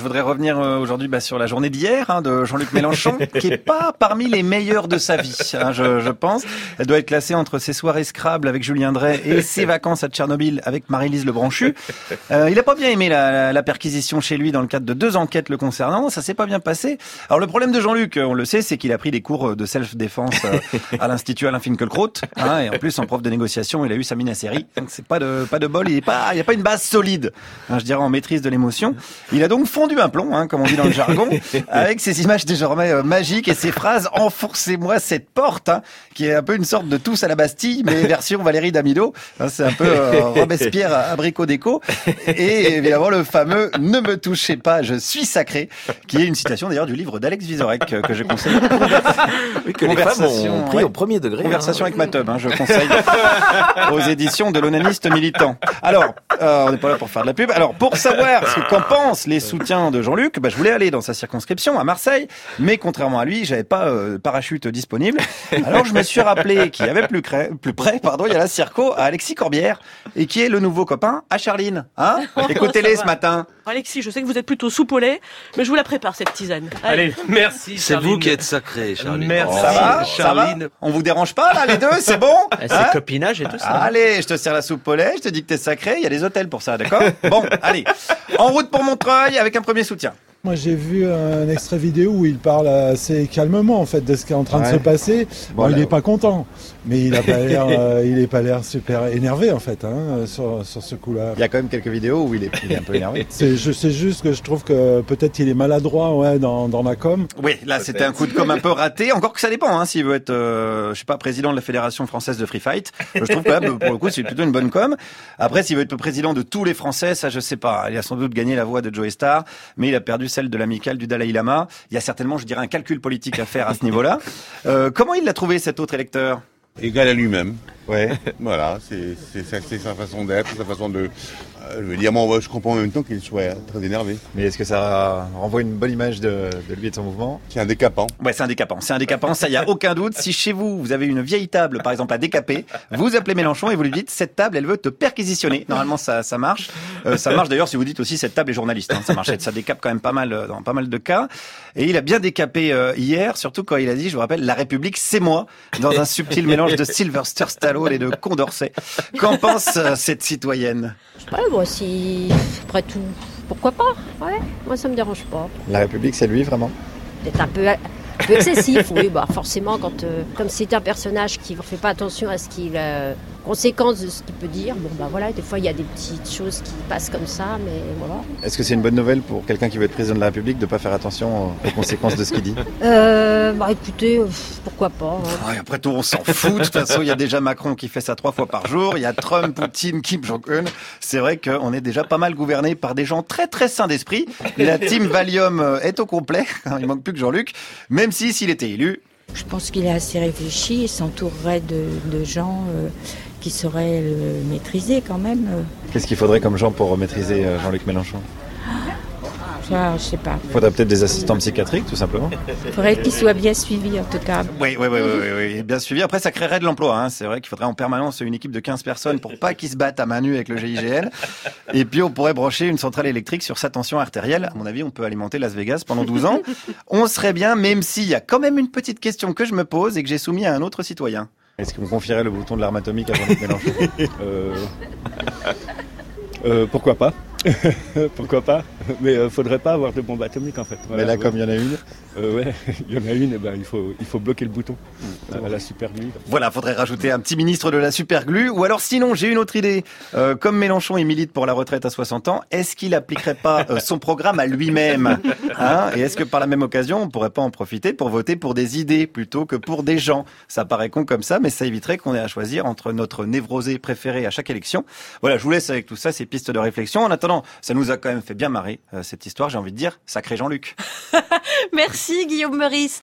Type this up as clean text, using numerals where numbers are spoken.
voudrais revenir aujourd'hui sur la journée d'hier de Jean-Luc Mélenchon, qui est pas parmi les meilleurs de sa vie, je pense. Elle doit être classée entre ses soirées Scrabble avec Julien Drey et ses vacances à Tchernobyl avec Marie-Lise Lebranchu. Il a pas bien aimé la perquisition chez lui dans le cadre de 2 enquêtes le concernant. Ça s'est pas bien passé. Alors le problème de Jean-Luc, on le sait, c'est qu'il a pris des cours de self-défense à l'Institut Alain Finkielkraut. Et en plus, en prof de négociation, il a eu sa mine à série. Donc c'est pas de bol. Il y a pas une base solide, je dirais, en maîtrise de l'émotion. Il a donc fondu un plomb, comme on dit dans le jargon, avec ses images désormais magiques et ses phrases « Enfoncez-moi cette porte », qui est un peu une sorte de Tous à la Bastille, mais version Valérie Damido. C'est un peu Robespierre abricot déco. Et évidemment, le fameux « Ne me touchez pas, je suis sacré », qui est une citation d'ailleurs du livre d'Alex Vizorek, que je conseille. Oui, que les femmes ont pris au premier degré. Conversation avec ma teub, je conseille aux éditions de l'onaniste militant. Alors, on n'est pas là pour faire de la pub. Alors, pour savoir ce qu'en pensent les soutiens de Jean-Luc, je voulais aller dans sa circonscription à Marseille, mais contrairement à lui, j'avais pas parachute disponible. Alors, je me suis rappelé qu'il y avait plus près, il y a la circo à Alexis Corbière, et qui est le nouveau copain à Charline. Écoutez-les ce matin. Alexis, je sais que vous êtes plutôt soupe au lait, mais je vous la prépare cette tisane. Allez, merci. C'est vous qui êtes sacré, Charline. Merci, Charline. On vous dérange pas là, les deux, c'est bon? C'est copinage et tout ça. Allez, je te sers la soupe au lait, je te dis que t'es sacré, il y a des hôtels pour ça, d'accord? Bon, allez, en route pour Montreuil avec un premier soutien. Moi, j'ai vu un extrait vidéo où il parle assez calmement en fait de ce qui est en train de se passer. Bon, il n'est pas content, mais il n'est pas l'air super énervé en fait sur ce coup-là. Il y a quand même quelques vidéos où il est un peu énervé. C'est juste que je trouve que peut-être il est maladroit dans la com. Oui, là c'était un coup de com un peu raté. Encore que ça dépend s'il veut être président de la Fédération française de free fight. Je trouve que là, pour le coup, c'est plutôt une bonne com. Après, s'il veut être président de tous les Français, ça je sais pas. Il a sans doute gagné la voix de Joey Starr, mais il a perdu celle de l'amicale du Dalai Lama. Il y a certainement, je dirais, un calcul politique à faire à ce niveau-là. Comment il l'a trouvé, cet autre électeur? Égal à lui-même. Ouais. Voilà, c'est sa façon d'être, sa façon de... je veux dire, moi, je comprends en même temps qu'il soit très énervé. Mais est-ce que ça renvoie une bonne image de lui et de son mouvement? C'est un décapant. Ouais, c'est un décapant, ça y a aucun doute. Si chez vous avez une vieille table, par exemple, à décaper, vous appelez Mélenchon et vous lui dites, cette table, elle veut te perquisitionner. Normalement, ça marche. Ça marche d'ailleurs si vous dites aussi, cette table est journaliste. Ça marche, ça décape quand même pas mal, dans pas mal de cas. Et il a bien décapé hier, surtout quand il a dit, je vous rappelle, la République, c'est moi, dans un subtil mélange de Sylvester Stallone et de Condorcet. Qu'en pense cette citoyenne? Ouais, moi, si, après tout, pourquoi pas? Ouais, moi, ça me dérange pas. La République, c'est lui, vraiment? Peut-être un peu excessif, oui, forcément, comme c'est un personnage qui ne fait pas attention à ce qu'il conséquences de ce qu'il peut dire. Voilà, des fois, il y a des petites choses qui passent comme ça, mais voilà. Est-ce que c'est une bonne nouvelle pour quelqu'un qui veut être président de la République de ne pas faire attention aux conséquences de ce qu'il dit? Écoutez, pourquoi pas. Ouais, après tout, on s'en fout. De toute façon, il y a déjà Macron qui fait ça 3 fois par jour. Il y a Trump, Poutine, Kim Jong-un. C'est vrai qu'on est déjà pas mal gouverné par des gens très très sains d'esprit. La team Valium est au complet. Il manque plus que Jean-Luc. Même s'il était élu. Je pense qu'il est assez réfléchi et s'entourerait de gens qui sauraient le maîtriser quand même. Qu'est-ce qu'il faudrait comme gens pour maîtriser Jean-Luc Mélenchon? Ça, je sais pas. Il faudrait peut-être des assistants psychiatriques, tout simplement. Il faudrait qu'ils soient bien suivis, en tout cas. Oui, bien suivi. Après, ça créerait de l'emploi. C'est vrai qu'il faudrait en permanence une équipe de 15 personnes pour pas qu'ils se battent à main nue avec le GIGN. Et puis, on pourrait brancher une centrale électrique sur sa tension artérielle. À mon avis, on peut alimenter Las Vegas pendant 12 ans. On serait bien, même s'il y a quand même une petite question que je me pose et que j'ai soumise à un autre citoyen. Est-ce que vous confierez le bouton de l'arme atomique à Jean-Luc Mélenchon? Pourquoi pas? Pourquoi pas? Mais faudrait pas avoir de bombe atomique en fait. Voilà, mais là, comme il y en a une. Il y en a une, il faut bloquer le bouton à la superglue. Voilà, faudrait rajouter un petit ministre de la superglue. Ou alors sinon, j'ai une autre idée. Comme Mélenchon, il milite pour la retraite à 60 ans, est-ce qu'il appliquerait pas son programme à lui-même? Et est-ce que par la même occasion, on pourrait pas en profiter pour voter pour des idées plutôt que pour des gens? Ça paraît con comme ça, mais ça éviterait qu'on ait à choisir entre notre névrosé préféré à chaque élection. Voilà, je vous laisse avec tout ça, ces pistes de réflexion. En attendant, ça nous a quand même fait bien marrer cette histoire, j'ai envie de dire, sacré Jean-Luc. Merci Guillaume Meurice.